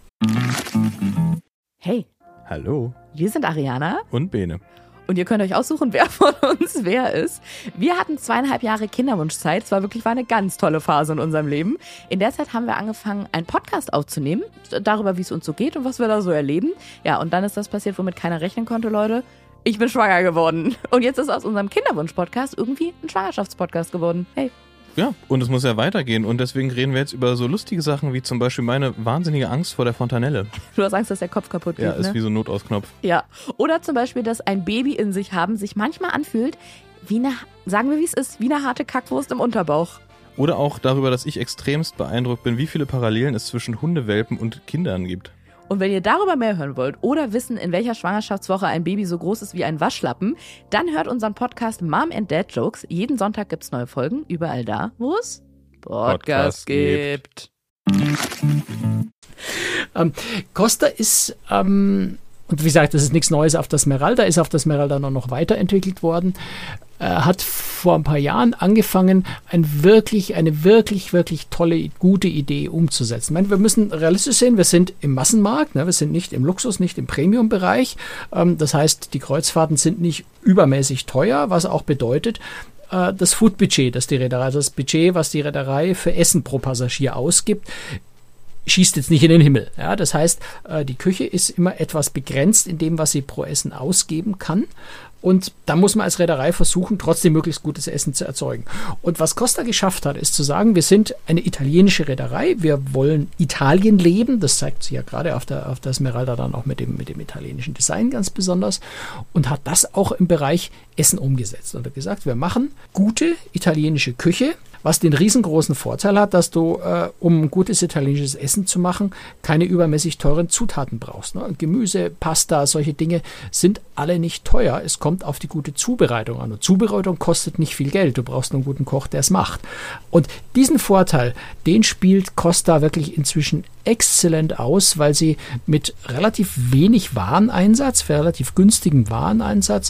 Hey. Hallo. Wir sind Ariana. Und Bene. Und ihr könnt euch aussuchen, wer von uns wer ist. Wir hatten zweieinhalb Jahre Kinderwunschzeit. Es war wirklich war eine ganz tolle Phase in unserem Leben. In der Zeit haben wir angefangen, einen Podcast aufzunehmen, darüber, wie es uns so geht und was wir da so erleben. Ja, und dann ist das passiert, womit keiner rechnen konnte, Leute. Ich bin schwanger geworden. Und jetzt ist aus unserem Kinderwunsch-Podcast irgendwie ein Schwangerschaftspodcast geworden. Hey. Ja, und es muss ja weitergehen. Und deswegen reden wir jetzt über so lustige Sachen wie zum Beispiel meine wahnsinnige Angst vor der Fontanelle. Du hast Angst, dass der Kopf kaputt geht, Ja, ist ne? wie so ein Notausknopf. Ja. Oder zum Beispiel, dass ein Baby in sich haben sich manchmal anfühlt wie eine, sagen wir wie es ist, wie eine harte Kackwurst im Unterbauch. Oder auch darüber, dass ich extremst beeindruckt bin, wie viele Parallelen es zwischen Hundewelpen und Kindern gibt. Und wenn ihr darüber mehr hören wollt oder wissen, in welcher Schwangerschaftswoche ein Baby so groß ist wie ein Waschlappen, dann hört unseren Podcast Mom and Dad Jokes. Jeden Sonntag gibt's neue Folgen, überall da, wo es Podcast, Podcast gibt. ähm, Costa ist, ähm, und wie gesagt, das ist nichts Neues auf der Smeralda, ist auf der Smeralda noch, noch weiterentwickelt worden. Er hat vor ein paar Jahren angefangen, ein wirklich, eine wirklich, wirklich tolle, gute Idee umzusetzen. Ich meine, wir müssen realistisch sehen, wir sind im Massenmarkt, ne? Wir sind nicht im Luxus, nicht im Premium-Bereich. Ähm, das heißt, die Kreuzfahrten sind nicht übermäßig teuer, was auch bedeutet, äh, das Food-Budget, das die Reederei, das Budget, was die Reederei für Essen pro Passagier ausgibt, schießt jetzt nicht in den Himmel. Ja, das heißt, äh, die Küche ist immer etwas begrenzt in dem, was sie pro Essen ausgeben kann. Und da muss man als Reederei versuchen, trotzdem möglichst gutes Essen zu erzeugen. Und was Costa geschafft hat, ist zu sagen, wir sind eine italienische Reederei, wir wollen Italien leben, das zeigt sich ja gerade auf der, auf der Smeralda dann auch mit dem, mit dem italienischen Design ganz besonders, und hat das auch im Bereich Essen umgesetzt. Und hat gesagt, wir machen gute italienische Küche, was den riesengroßen Vorteil hat, dass du, äh, um gutes italienisches Essen zu machen, keine übermäßig teuren Zutaten brauchst. Ne? Gemüse, Pasta, solche Dinge sind alle nicht teuer. Es kommt auf die gute Zubereitung an. Und Zubereitung kostet nicht viel Geld. Du brauchst nur einen guten Koch, der es macht. Und diesen Vorteil, den spielt Costa wirklich inzwischen exzellent aus, weil sie mit relativ wenig Wareneinsatz, für relativ günstigem Wareneinsatz,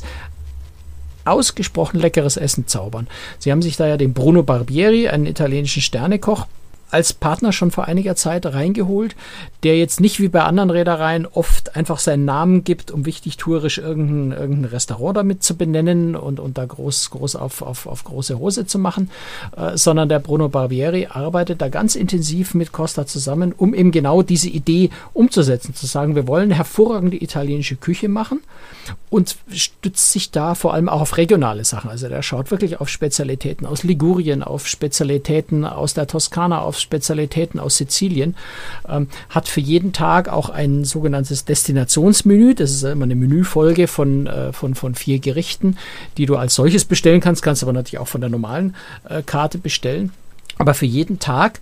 ausgesprochen leckeres Essen zaubern. Sie haben sich da ja den Bruno Barbieri, einen italienischen Sternekoch, als Partner schon vor einiger Zeit reingeholt, der jetzt nicht wie bei anderen Reedereien oft einfach seinen Namen gibt, um wichtig tourisch irgendein, irgendein Restaurant damit zu benennen und, und da groß, groß auf, auf, auf große Hose zu machen, äh, sondern der Bruno Barbieri arbeitet da ganz intensiv mit Costa zusammen, um eben genau diese Idee umzusetzen, zu sagen, wir wollen eine hervorragende italienische Küche machen und stützt sich da vor allem auch auf regionale Sachen. Also der schaut wirklich auf Spezialitäten aus Ligurien, auf Spezialitäten aus der Toskana, auf Spezialitäten aus Sizilien, ähm, hat für jeden Tag auch ein sogenanntes Destinationsmenü. Das ist immer eine Menüfolge von, äh, von, von vier Gerichten, die du als solches bestellen kannst, kannst aber natürlich auch von der normalen äh, Karte bestellen. Aber für jeden Tag,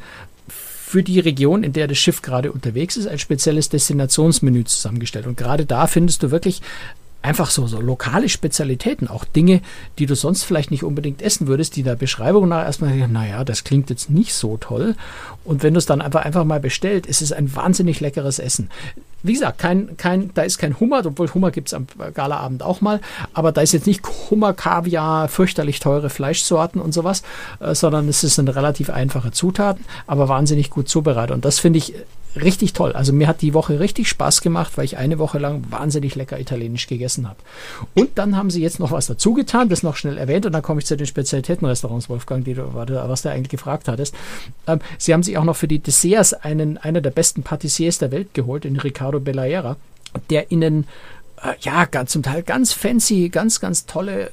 für die Region, in der das Schiff gerade unterwegs ist, ein spezielles Destinationsmenü zusammengestellt. Und gerade da findest du wirklich einfach so, so lokale Spezialitäten, auch Dinge, die du sonst vielleicht nicht unbedingt essen würdest, die der Beschreibung nach erstmal, naja, das klingt jetzt nicht so toll. Und wenn du es dann einfach, einfach mal bestellt, ist es ein wahnsinnig leckeres Essen. Wie gesagt, kein, kein, da ist kein Hummer, obwohl Hummer gibt es am Galaabend auch mal, aber da ist jetzt nicht Hummer, Kaviar, fürchterlich teure Fleischsorten und sowas, äh, sondern es ist eine relativ einfache Zutaten, aber wahnsinnig gut zubereitet. Und das finde ich richtig toll. Also mir hat die Woche richtig Spaß gemacht, weil ich eine Woche lang wahnsinnig lecker italienisch gegessen habe. Und dann haben sie jetzt noch was dazu getan, das noch schnell erwähnt, und dann komme ich zu den Spezialitätenrestaurants, Wolfgang, die du, was du eigentlich gefragt hattest. Ähm, sie haben sich auch noch für die Desserts einen, einer der besten Patissiers der Welt geholt, den Riccardo Bellaera, der ihnen ja, ganz, zum Teil ganz fancy, ganz, ganz tolle,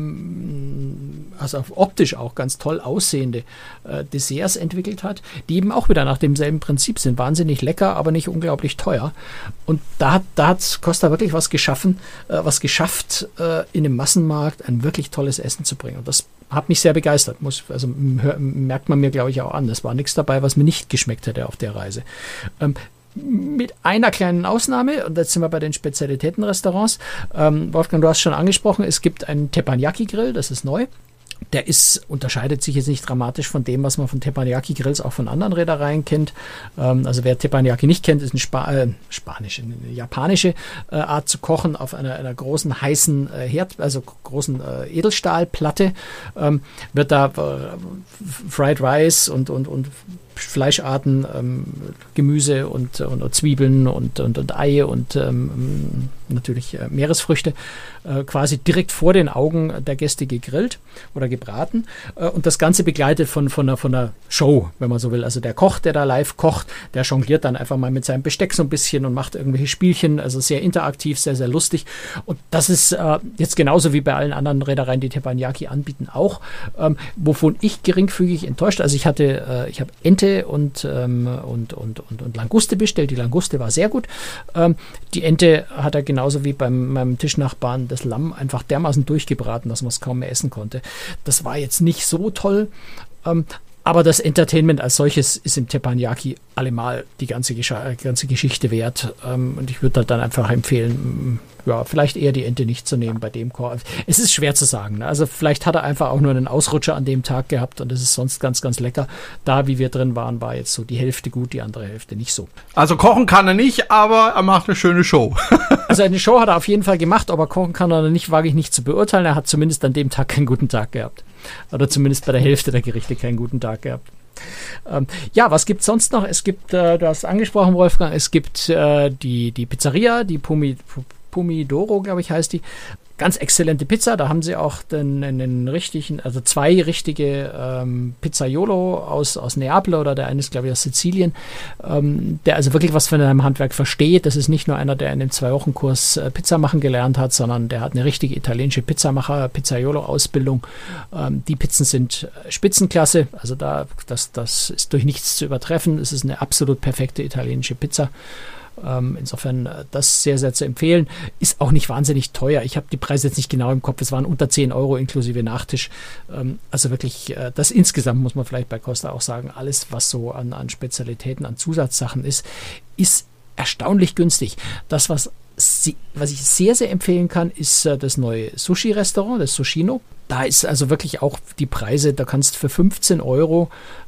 ähm, also optisch auch ganz toll aussehende äh, Desserts entwickelt hat, die eben auch wieder nach demselben Prinzip sind. Wahnsinnig lecker, aber nicht unglaublich teuer. Und da hat, da hat Costa wirklich was geschaffen, äh, was geschafft, äh, in dem Massenmarkt ein wirklich tolles Essen zu bringen. Und das hat mich sehr begeistert. Muss, also hör, merkt man mir, glaube ich, auch an. Es war nichts dabei, was mir nicht geschmeckt hätte auf der Reise. Ähm, Mit einer kleinen Ausnahme, und jetzt sind wir bei den Spezialitätenrestaurants. Ähm, Wolfgang, du hast schon angesprochen, es gibt einen Teppanyaki-Grill, das ist neu. Der ist, unterscheidet sich jetzt nicht dramatisch von dem, was man von Teppanyaki-Grills auch von anderen Reedereien kennt. Ähm, also wer Teppanyaki nicht kennt, ist eine Spa äh, spanische, eine japanische äh, Art zu kochen auf einer, einer großen heißen äh, Herd, also großen äh, Edelstahlplatte. Ähm, wird da äh, Fried Rice und, und, und Fleischarten, ähm, Gemüse und, und, und Zwiebeln und, und, und Ei und ähm, natürlich äh, Meeresfrüchte äh, quasi direkt vor den Augen der Gäste gegrillt oder gebraten. Äh, und das Ganze begleitet von, von, einer, von einer Show, wenn man so will. Also der Koch, der da live kocht, der jongliert dann einfach mal mit seinem Besteck so ein bisschen und macht irgendwelche Spielchen. Also sehr interaktiv, sehr, sehr lustig. Und das ist äh, jetzt genauso wie bei allen anderen Reedereien, die Teppanyaki anbieten, auch. Ähm, wovon ich geringfügig enttäuscht. Also ich hatte, äh, ich habe Ente und, ähm, und, und, und, und Languste bestellt. Die Languste war sehr gut. Ähm, die Ente hat er genauso wie beim meinem Tischnachbarn das Lamm einfach dermaßen durchgebraten, dass man es kaum mehr essen konnte. Das war jetzt nicht so toll. Ähm, aber das Entertainment als solches ist im Teppanyaki allemal die ganze, Gesch- ganze Geschichte wert. Ähm, und ich würde dann einfach empfehlen, ja, vielleicht eher die Ente nicht zu nehmen bei dem Koch. Es ist schwer zu sagen. Ne? Also vielleicht hat er einfach auch nur einen Ausrutscher an dem Tag gehabt und es ist sonst ganz, ganz lecker. Da, wie wir drin waren, war jetzt so die Hälfte gut, die andere Hälfte nicht so. Also kochen kann er nicht, aber er macht eine schöne Show. Also eine Show hat er auf jeden Fall gemacht, aber kochen kann er nicht, wage ich nicht zu beurteilen. Er hat zumindest an dem Tag keinen guten Tag gehabt. Oder zumindest bei der Hälfte der Gerichte keinen guten Tag gehabt. Ähm, ja, was gibt es sonst noch? Es gibt, äh, du hast angesprochen, Wolfgang, es gibt äh, die, die Pizzeria, die Pumi, Pomidoro, glaube ich, heißt die. Ganz exzellente Pizza. Da haben sie auch den, den richtigen, also zwei richtige ähm, Pizzaiolo aus, aus Neapel, oder der eine ist, glaube ich, aus Sizilien, ähm, der also wirklich was von einem Handwerk versteht. Das ist nicht nur einer, der in dem Zwei-Wochen-Kurs äh, Pizza machen gelernt hat, sondern der hat eine richtige italienische Pizzamacher, Pizzaiolo-Ausbildung. Ähm, die Pizzen sind Spitzenklasse. Also da, das, das ist durch nichts zu übertreffen. Es ist eine absolut perfekte italienische Pizza. Ähm, insofern das sehr, sehr zu empfehlen. Ist auch nicht wahnsinnig teuer. Ich habe die Preise jetzt nicht genau im Kopf. Es waren unter zehn Euro inklusive Nachtisch. Ähm, also wirklich, äh, das insgesamt muss man vielleicht bei Costa auch sagen, alles, was so an, an Spezialitäten, an Zusatzsachen ist, ist erstaunlich günstig. Das, was, sie, was ich sehr, sehr empfehlen kann, ist äh, das neue Sushi-Restaurant, das Sushino. Da ist also wirklich auch die Preise, da kannst du für fünfzehn Euro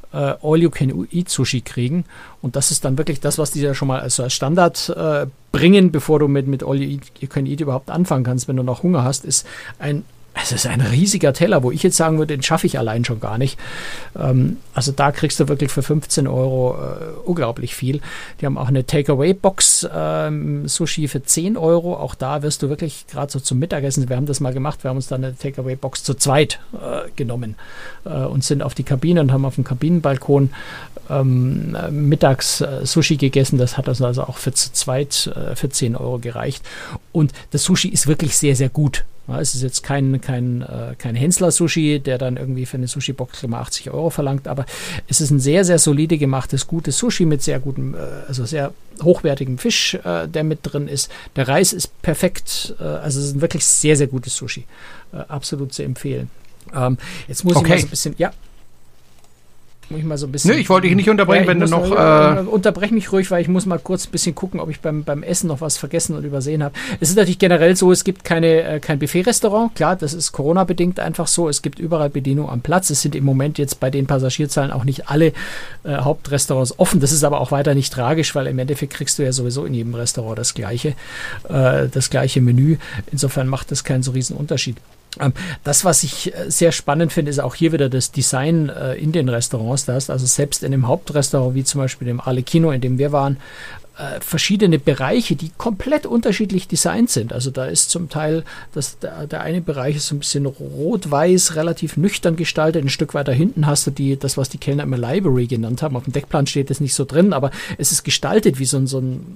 All-You-Can-Eat-Sushi kriegen. Und das ist dann wirklich das, was die ja schon mal als, als Standard äh, bringen, bevor du mit, mit All-You-Can-Eat überhaupt anfangen kannst, wenn du noch Hunger hast, ist ein Es ist ein riesiger Teller, wo ich jetzt sagen würde, den schaffe ich allein schon gar nicht. Ähm, also da kriegst du wirklich für fünfzehn Euro äh, unglaublich viel. Die haben auch eine Takeaway-Box, ähm, Sushi für zehn Euro. Auch da wirst du wirklich gerade so zum Mittagessen, wir haben das mal gemacht, wir haben uns dann eine Takeaway-Box zu zweit äh, genommen äh, und sind auf die Kabine und haben auf dem Kabinenbalkon ähm, mittags äh, Sushi gegessen. Das hat also auch für zu zweit äh, für zehn Euro gereicht. Und das Sushi ist wirklich sehr, sehr gut. Ja, es ist jetzt kein, kein, äh, kein Hensler-Sushi, der dann irgendwie für eine Sushi-Box mal achtzig Euro verlangt, aber es ist ein sehr, sehr solide gemachtes, gutes Sushi mit sehr gutem, äh, also sehr hochwertigem Fisch, äh, der mit drin ist. Der Reis ist perfekt, äh, also es ist ein wirklich sehr, sehr gutes Sushi. Äh, absolut zu empfehlen. Ähm, jetzt muss okay. ich mal so ein bisschen, ja. Muss ich mal so ein bisschen. Nö, ich wollte dich nicht unterbrechen, ja, wenn du noch. Äh, unterbrech mich ruhig, weil ich muss mal kurz ein bisschen gucken, ob ich beim, beim Essen noch was vergessen und übersehen habe. Es ist natürlich generell so, es gibt keine, äh, kein Buffet-Restaurant. Klar, das ist Corona-bedingt einfach so. Es gibt überall Bedienung am Platz. Es sind im Moment jetzt bei den Passagierzahlen auch nicht alle äh, Hauptrestaurants offen. Das ist aber auch weiter nicht tragisch, weil im Endeffekt kriegst du ja sowieso in jedem Restaurant das gleiche, äh, das gleiche Menü. Insofern macht das keinen so riesen Unterschied. Das, was ich sehr spannend finde, ist auch hier wieder das Design äh, in den Restaurants. Da hast also selbst in dem Hauptrestaurant, wie zum Beispiel dem Arlecchino, in dem wir waren, äh, verschiedene Bereiche, die komplett unterschiedlich designt sind. Also da ist zum Teil, das, der, der eine Bereich ist so ein bisschen rot-weiß, relativ nüchtern gestaltet. Ein Stück weiter hinten hast du die, das, was die Kellner immer Library genannt haben. Auf dem Deckplan steht das nicht so drin, aber es ist gestaltet wie so ein, so ein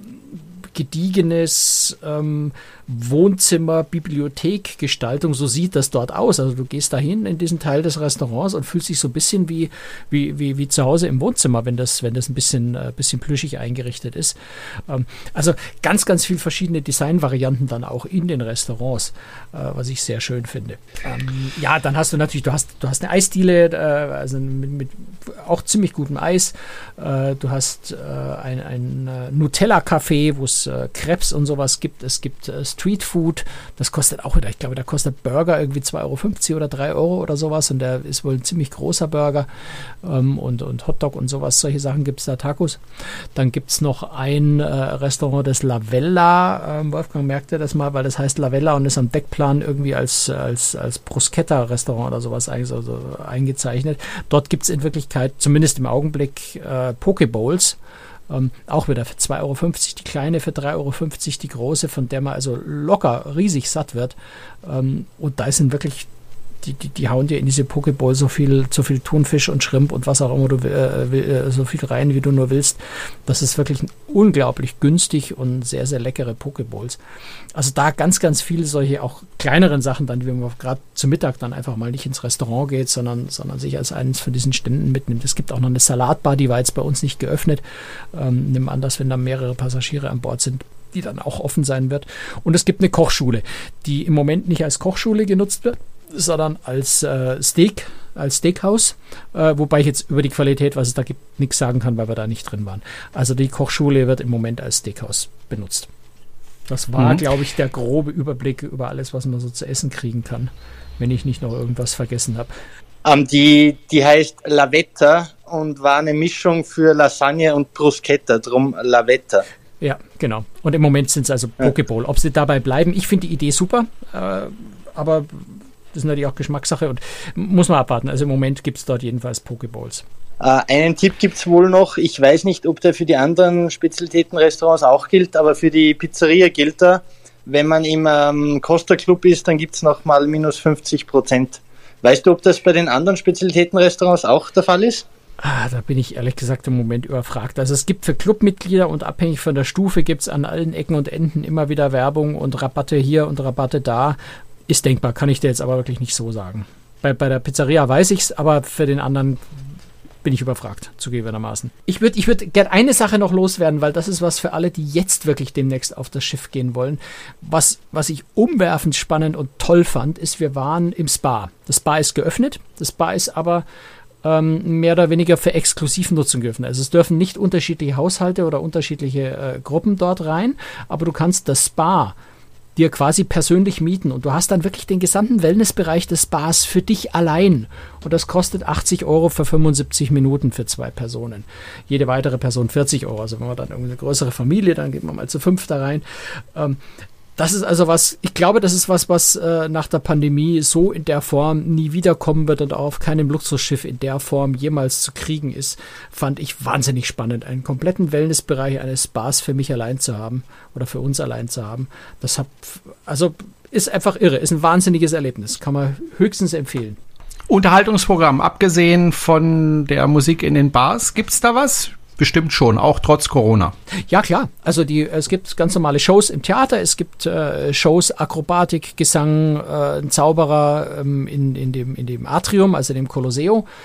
gediegenes ähm, Wohnzimmer, Bibliothek, Gestaltung, so sieht das dort aus. Also du gehst dahin in diesen Teil des Restaurants und fühlst dich so ein bisschen wie, wie, wie, wie zu Hause im Wohnzimmer, wenn das, wenn das ein bisschen, äh, bisschen plüschig eingerichtet ist. Ähm, also ganz, ganz viel verschiedene Designvarianten dann auch in den Restaurants, äh, was ich sehr schön finde. Ähm, ja, dann hast du natürlich, du hast, du hast eine Eisdiele, äh, also mit, mit auch ziemlich gutem Eis. Äh, du hast äh, ein, ein äh, Nutella-Café, wo es äh, Crepes und sowas gibt. Es gibt äh, Street Food, das kostet auch wieder, ich glaube, da kostet Burger irgendwie zwei Euro fünfzig oder drei Euro oder sowas und der ist wohl ein ziemlich großer Burger ähm, und, und Hotdog und sowas, solche Sachen gibt es da, Tacos. Dann gibt es noch ein äh, Restaurant, das Lavella, ähm, Wolfgang merkte das mal, weil das heißt Lavella und ist am Deckplan irgendwie als, als, als Bruschetta-Restaurant oder sowas eigentlich also eingezeichnet. Dort gibt es in Wirklichkeit, zumindest im Augenblick, äh, Pokebowls. Ähm, auch wieder für zwei Euro fünfzig die kleine, für drei Euro fünfzig die große, von der man also locker riesig satt wird. Ähm, und da sind wirklich, die, die, die hauen dir in diese Pokeball so viel, so viel Thunfisch und Shrimp und was auch immer du äh, will, äh, so viel rein, wie du nur willst. Das ist wirklich unglaublich günstig und sehr, sehr leckere Pokeballs. Also da ganz, ganz viele solche auch kleineren Sachen dann, wie man gerade zu Mittag dann einfach mal nicht ins Restaurant geht, sondern, sondern sich als eines von diesen Ständen mitnimmt. Es gibt auch noch eine Salatbar, die war jetzt bei uns nicht geöffnet. Ähm, nimm an, dass wenn da mehrere Passagiere an Bord sind, die dann auch offen sein wird. Und es gibt eine Kochschule, die im Moment nicht als Kochschule genutzt wird, sondern als äh, Steak, als Steakhouse, äh, wobei ich jetzt über die Qualität, was es da gibt, nichts sagen kann, weil wir da nicht drin waren. Also die Kochschule wird im Moment als Steakhouse benutzt. Das war, mhm. glaube ich, der grobe Überblick über alles, was man so zu essen kriegen kann, wenn ich nicht noch irgendwas vergessen habe. Um, die, die heißt Lavetta und war eine Mischung für Lasagne und Bruschetta, drum Lavetta. Ja, genau. Und im Moment sind es also Pokeball. Ob sie dabei bleiben, ich finde die Idee super, äh, aber das ist natürlich auch Geschmackssache und muss man abwarten. Also im Moment gibt es dort jedenfalls Pokeballs. Uh, einen Tipp gibt es wohl noch. Ich weiß nicht, ob der für die anderen Spezialitätenrestaurants auch gilt, aber für die Pizzeria gilt er. Wenn man im ähm, Costa Club ist, dann gibt es nochmal minus fünfzig Prozent. Weißt du, ob das bei den anderen Spezialitätenrestaurants auch der Fall ist? Ah, da bin ich ehrlich gesagt im Moment überfragt. Also es gibt für Clubmitglieder und abhängig von der Stufe gibt es an allen Ecken und Enden immer wieder Werbung und Rabatte hier und Rabatte da. Ist denkbar, kann ich dir jetzt aber wirklich nicht so sagen. Bei, bei der Pizzeria weiß ich es, aber für den anderen bin ich überfragt, zugegebenermaßen. Ich würde ich würd gerne eine Sache noch loswerden, weil das ist was für alle, die jetzt wirklich demnächst auf das Schiff gehen wollen. Was, was ich umwerfend spannend und toll fand, ist, wir waren im Spa. Das Spa ist geöffnet, das Spa ist aber ähm, mehr oder weniger für Exklusivnutzung geöffnet. Also es dürfen nicht unterschiedliche Haushalte oder unterschiedliche äh, Gruppen dort rein, aber du kannst das Spa dir quasi persönlich mieten und du hast dann wirklich den gesamten Wellnessbereich des Spas für dich allein und das kostet achtzig Euro für fünfundsiebzig Minuten für zwei Personen. Jede weitere Person vierzig Euro. Also wenn man dann irgendwie eine größere Familie, dann geht man mal zu fünf da rein. Ähm, Das ist also was, ich glaube, das ist was, was äh, nach der Pandemie so in der Form nie wiederkommen wird und auch auf keinem Luxusschiff in der Form jemals zu kriegen ist, fand ich wahnsinnig spannend. Einen kompletten Wellnessbereich eines Spas für mich allein zu haben oder für uns allein zu haben. Das hat, also ist einfach irre, ist ein wahnsinniges Erlebnis, kann man höchstens empfehlen. Unterhaltungsprogramm, abgesehen von der Musik in den Bars, gibt's da was? Bestimmt schon, auch trotz Corona. Ja, klar. Also die, es gibt ganz normale Shows im Theater, es gibt äh, Shows, Akrobatik, Gesang, äh, ein Zauberer ähm, in, in, dem, in dem Atrium, also dem Colosseo.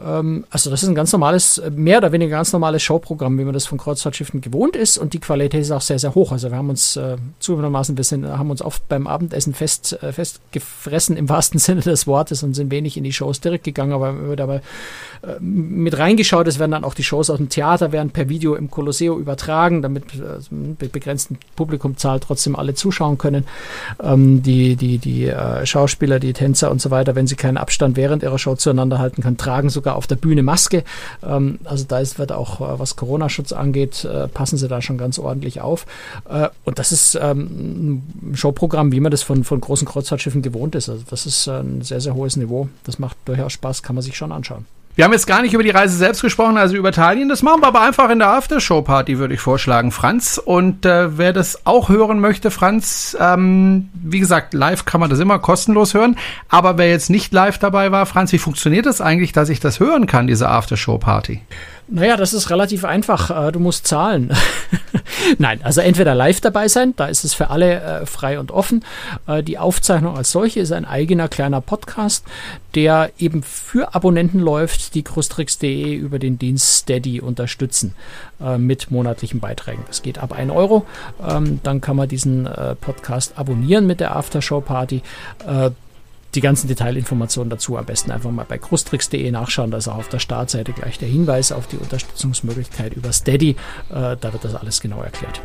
Ähm, also das ist ein ganz normales, mehr oder weniger ganz normales Showprogramm, wie man das von Kreuzfahrtschiffen gewohnt ist, und die Qualität ist auch sehr, sehr hoch. Also wir haben uns äh, zugegebenermaßen, wir sind, haben uns oft beim Abendessen fest, äh, festgefressen im wahrsten Sinne des Wortes und sind wenig in die Shows direkt gegangen, aber wir dabei äh, mit reingeschaut. Es werden dann auch die Shows aus dem Theater werden per Video im Colosseo übertragen, damit äh, mit begrenzten Publikumzahl trotzdem alle zuschauen können. Ähm, die die, die äh, Schauspieler, die Tänzer und so weiter, wenn sie keinen Abstand während ihrer Show zueinander halten können, tragen sogar auf der Bühne Maske. Ähm, also da ist, wird auch, äh, was Corona-Schutz angeht, äh, passen sie da schon ganz ordentlich auf. Äh, und das ist ähm, ein Showprogramm, wie man das von, von großen Kreuzfahrtschiffen gewohnt ist. Also das ist äh, ein sehr, sehr hohes Niveau. Das macht durchaus Spaß, kann man sich schon anschauen. Wir haben jetzt gar nicht über die Reise selbst gesprochen, also über Italien. Das machen wir aber einfach in der Aftershow-Party, würde ich vorschlagen, Franz. Und äh, wer das auch hören möchte, Franz, ähm, wie gesagt, live kann man das immer kostenlos hören. Aber wer jetzt nicht live dabei war, Franz, wie funktioniert das eigentlich, dass ich das hören kann, diese Aftershow-Party? Naja, das ist relativ einfach. Du musst zahlen. Nein, also entweder live dabei sein, da ist es für alle äh, frei und offen. Äh, die Aufzeichnung als solche ist ein eigener kleiner Podcast, der eben für Abonnenten läuft, die Cruistricks punkt de über den Dienst Steady unterstützen äh, mit monatlichen Beiträgen. Das geht ab ein Euro. Ähm, dann kann man diesen äh, Podcast abonnieren mit der Aftershow-Party. Äh, Die ganzen Detailinformationen dazu am besten einfach mal bei Cruistricks punkt de nachschauen. Da ist auch auf der Startseite gleich der Hinweis auf die Unterstützungsmöglichkeit über Steady. Äh, da wird das alles genau erklärt.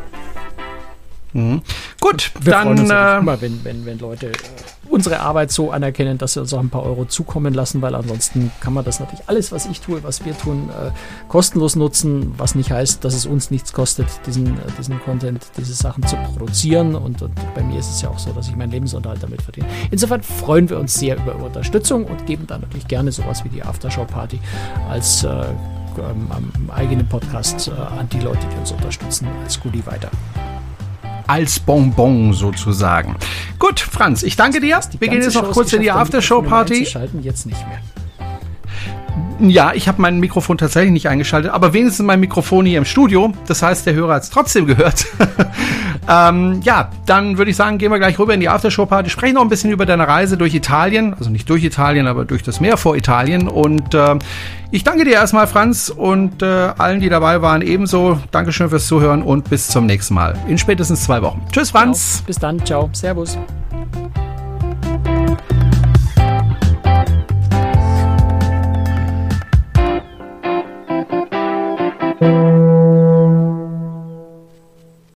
Mhm. Gut, wir dann freuen uns äh, immer, wenn, wenn, wenn Leute äh, unsere Arbeit so anerkennen, dass sie uns auch ein paar Euro zukommen lassen, weil ansonsten kann man das natürlich alles, was ich tue, was wir tun, äh, kostenlos nutzen, was nicht heißt, dass es uns nichts kostet, diesen, äh, diesen Content, diese Sachen zu produzieren, und, und bei mir ist es ja auch so, dass ich meinen Lebensunterhalt damit verdiene. Insofern freuen wir uns sehr über Unterstützung und geben dann natürlich gerne sowas wie die Aftershow-Party als äh, ähm, am eigenen Podcast äh, an die Leute, die uns unterstützen, als Goodie weiter. Als Bonbon sozusagen. Gut, Franz, ich danke dir. Wir gehen jetzt noch kurz in die Aftershow-Party. Schalten jetzt nicht mehr. Ja, ich habe mein Mikrofon tatsächlich nicht eingeschaltet, aber wenigstens mein Mikrofon hier im Studio. Das heißt, der Hörer hat es trotzdem gehört. ähm, ja, dann würde ich sagen, gehen wir gleich rüber in die Aftershow-Party. Sprechen noch ein bisschen über deine Reise durch Italien. Also nicht durch Italien, aber durch das Meer vor Italien. Und äh, ich danke dir erstmal, Franz, und äh, allen, die dabei waren, ebenso. Dankeschön fürs Zuhören und bis zum nächsten Mal. In spätestens zwei Wochen. Tschüss, Franz. Ciao. Bis dann. Ciao. Servus.